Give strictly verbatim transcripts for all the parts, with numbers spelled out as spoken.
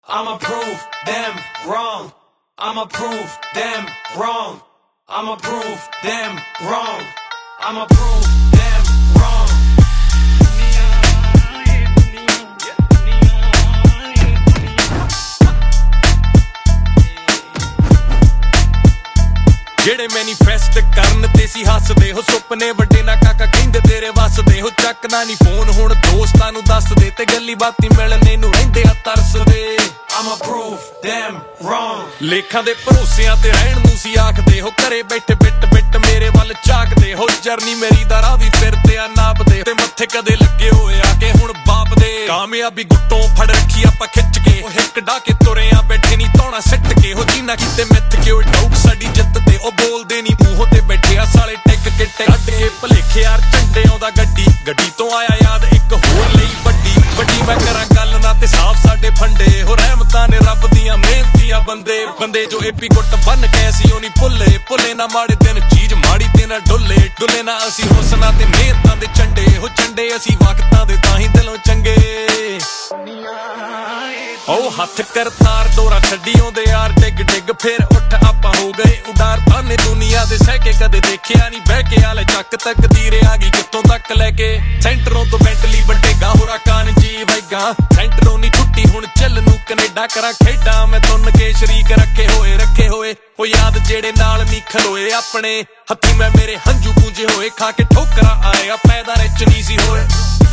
I'ma prove them wrong. I'ma prove them wrong. I'ma prove them wrong. I'ma prove them wrong. ਜਿਹੜੇ manifest ਕਰਨ ਤੇ ਸੀ ਹੱਸਦੇ ਹੋ ਸੁਪਨੇ ਵੱਡੇ ਨਾ ਕਾਕਾ ਕਹਿੰਦੇ ਤੇਰੇ ਵੱਸਦੇ ਹੋ ਚੱਕਦਾ ਨਹੀਂ ਫੋਨ ਹੁਣ ਦੋਸਤਾਂ ਨੂੰ ਦੱਸਦੇ ਤੇ ਗੱਲੀ ਬਾਤੀ ਮਿਲਣੇ ਨੂੰ ਰਹਿੰਦੇ ਆ ਤਰਸਦੇ I'ma prove them wrong. ਲੇਖਾਂ ਦੇ ਭਰੋਸਿਆਂ ਤੇ ਰਹਿਣ ਨੂੰ ਸੀ ਆਖਦੇ ਹੋ ਘਰੇ ਬੈਠੇ ਬਿੱਟ ਬਿੱਟ ਮੇਰੇ ਵੱਲ ਝਾਕਦੇ ਹੋ ਜਰਨੀ ਮੇਰੀ ਦਾ ਰਾਹ ਵੀ ਫਿਰਦੇ ਆ ਨਾਪਦੇ ਤੇ ਮੱਥੇ ਕਦੇ ਲੱਗੇ ਹੋਏ ਆ ਕਿ ਹੁਣ ਬਾਪ ਦੇ ਕਾਮਯਾਬੀ ਗੁੱਟੋਂ ਫੜ ਰੱਖੀ ਆਪਾਂ ਖਿੱਚ ਕੇ ਉਹ ਹਿੱਕ ਡਾ ਕੇ ਤੁਰੇ ਆ ਬੈਠੇ ਨਹੀਂ ਧੌਣਾ ਸਿੱਟ ਕੇ ਹੋ ਜੀਨਾ ਕਿਤੇ ਮਿੱਥ ਕੇ ਉਹ ਡਾਊਟ ਸਾਡੀ ਜਿੱਤ ਤੇ ਉਹ ਬੋਲਦੇ ਨਹੀਂ ਮੂੰਹੋਂ ਤੇ ਬੈਠੇ ਆ ਸਾਲੇ ਟਿਕ ਕੇ ਟੱਡ ਕੇ ਭਲੇਖੇ ਯਾਰ ਝੰਡੇ ਆਉਂਦਾ ਗੱਡੀ ਗੱਡੀ ਤੋਂ ਆਇਆ ਯਾਦ ਇੱਕ ਹੋਰ ਲਈ ਵੱਡੀ ਵੱਡੀ ਮੈਂ ਕਰਾਂ ਗੱਲ ਨਾ ਤੇ ਸਾਫ ਸਾਡੇ ਫੰਡੇ ਹੋ ਰਹਿਮਤਾਂ ਨੇ ਰੱਬ ਦੀਆਂ ਮਿਹਨਤੀਆਂ ਬੰਦੇ ਬੰਦੇ ਜੋ ਏਪੀ ਗੁੱਟ ਬੰਨ ਕੇ ਸੀ ਉਹ ਨਹੀਂ ਭੁੱਲੇ ਭੁੱਲੇ ਨਾ ਮਾੜੇ ਦਿਨ ਚੀਜ਼ ਮਾੜੀ ਤੇ ਨਾ ਡੁੱਲੇ ਡੁੱਲੇ ਨਾ ਅਸੀਂ ਹੁਸਨਾ ਤੇ ਮਿਹਨਤਾਂ ਦੇ ਝੰਡੇ ਹੋ ਝੰਡੇ ਅਸੀਂ ਵਕਤਾਂ ਦੇ ਤਾਂ ਹੀ ਦਿਲੋਂ ਚੰਗੇ ਉਹ ਹੱਥ ਕਰਤਾਰ ਦੋਰਾ ਛੱਡੀ ਆਉਂਦੇ ਯਾਰ ਡਿੱਗ ਡਿੱਗ ਫਿਰ ਉੱਠ ਆਪਾਂ ਹੋ ਗਏ ਉਡਾਰ ਤਾਨੇ ਦੁਨੀਆ ਦੇ ਸਹਿ ਕੇ ਕਦੇ ਦੇਖਿਆ ਨਹੀਂ ਬਹਿ ਕੇ ਆਲੇ ਚੱਕ ਤੱਕ ਦੀਰੇ ਆ ਗਈ ਕਿੱਥੋਂ ਤੱਕ ਲੈ ਕੇ ਸੈਂਟਰੋਂ ਤੋਂ ਬੈਂਟਲੀ ਵੱਡੇਗਾ ਹੋਰਾ ਕਾਨ ਜੀ ਵੈਗਾ ਸੈਂਟਰੋਂ ਨਹੀਂ ਛੁੱਟੀ ਹੁਣ ਚੱਲ ਨੂੰ ਕੈਨੇਡਾ ਕਰਾਂ ਖੇਡਾਂ ਮੈਂ ਤੁੰਨ ਕੇ ਸ਼ਰੀਕ ਰੱਖੇ ਹੋਏ ਰੱਖੇ ਹੋਏ ਉਹ ਯਾਦ ਜਿਹੜੇ ਨਾਲ ਨਹੀਂ ਖਲੋਏ ਆਪਣੇ ਹੱਥੀ ਮੈਂ ਮੇਰੇ ਹੰਝੂ ਪੂੰਝੇ ਹੋਏ ਖਾ ਕੇ ਠੋਕਰਾਂ ਆਏ ਆ ਪੈਦਾ ਰਿਚ ਨਹੀਂ ਸੀ ਹੋਏ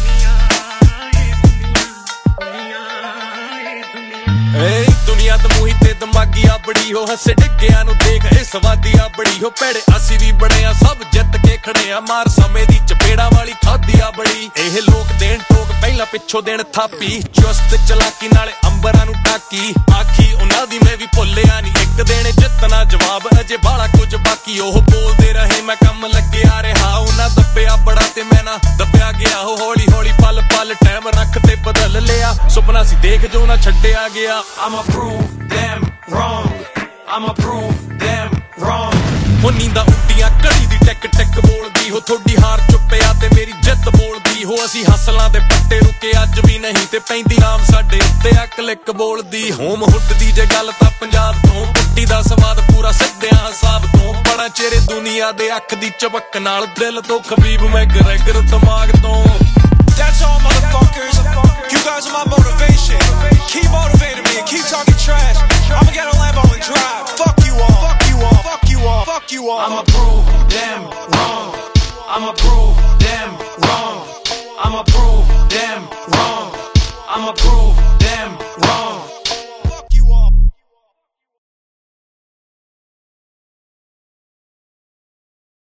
ਏ ਦੁਨੀਆ ਦਮੂਹੀ ਤੇ ਦਿਮਾਗੀ ਆ ਬੜੀ ਹੋ ਹੱਸੇ ਡਿੱਗਿਆਂ ਨੂੰ ਦੇਖ ਇਹ ਸਵਾਦੀ ਆ ਬੜੀ ਹੋ ਭੈੜੇ ਅਸੀਂ ਵੀ ਬੜੇ ਆ ਸਭ ਜਿੱਤ ਕੇ ਖੜੇ ਆ ਮਾਰ ਸਮੇਂ ਦੀ ਚਪੇੜਾ ਵਾਲੀ ਖਾਦੀ ਆ ਬੜੀ ਇਹ ਲੋਕ ਦੇਣ ਟੋਕ ਪਹਿਲਾਂ ਪਿੱਛੋਂ ਦੇਣ ਥਾਪੀ ਚੁਸਤ ਚਲਾਕੀ ਨਾਲੇ ਅੰਬਰਾਂ ਨੂੰ ਟਾਕੀ ਆਖੀ ਉਹਨਾਂ ਦੀ ਮੈਂ ਵੀ ਭੁੱਲਿਆ ਨਹੀਂ ਇੱਕ ਦੇਣੇ ਜਿੱਤਣਾ ਜਵਾਬ ਅਜੇ ਬਾਲਾ ਕੁਝ ਬਾਕੀ ਉਹ ਬੋਲਦੇ ਰਹੇ ਮੈਂ ਕੰਮ ਲੱਗਿਆ ਰਿਹਾ ਉਹਨਾਂ ਦੱਬਿਆ ਬੜਾ ਤੇ ਮੈਂ ਨਾ ਦੱਬਿਆ ਗਿਆ ਉਹ ਹੌਲੀ ਹੌਲੀ ਪਲ ਪਲ ਟਾਈਮ ਰੱਖ ਤੇ ਬਦਲ ਲਿਆ ਸੁਪਨਾ ਸੀ ਦੇਖ ਜੋ ਨਾ ਛੱਡਿਆ ਗਿਆ I'ma prove them wrong. I'ma prove them wrong. ਹੋ ਨੀਂਦਾਂ ਉੱਡੀਆਂ ਘੜੀ ਦੀ ਟਿਕ ਟਿਕ ਬੋਲਦੀ ਹੋ ਤੁਹਾਡੀ ਹਾਰ ਚੁੱਪਿਆ ਤੇ ਮੇਰੀ ਜਿੱਤ ਬੋਲਦੀ ਹੋ ਅਸੀਂ ਹਸਲਾਂ ਦੇ ਪੱਟੇ ਰੁਕੇ ਅੱਜ ਵੀ ਨਹੀਂ ਤੇ ਪੈਂਦੀ ਨਾਮ ਸਾਡੇ ਉੱਤੇ ਆ ਕਲਿੱਕ ਬੋਲਦੀ ਹੋਮ ਹੁੱਡ ਦੀ ਜੇ ਗੱਲ ਤਾਂ ਪੰਜਾਬ ਤੋਂ ਪੁੱਟੀ ਦਾ ਸਵਾਦ ਪੂਰਾ ਸਿੱਧਿਆਂ ਹਿਸਾਬ ਤੋਂ ਬੜਾ ਚਿਹਰੇ ਦੁਨੀਆ ਦੇ ਅੱਖ ਦੀ ਚਮਕ ਨਾਲ ਦਿਲ ਤੋਂ ਖਬੀਬ ਮੈਂ ਗਰੈਗਰ ਦਿਮਾਗ ਤੋਂ That's all motherfuckers. You guys are my motivation. Keep motivating me and keep talking trash. I'ma get a Lambo and drive. Fuck you all. Fuck you all. Fuck you all. Fuck you all. I'ma prove them wrong. I'ma prove them wrong. I'ma prove them wrong. I'ma prove them wrong.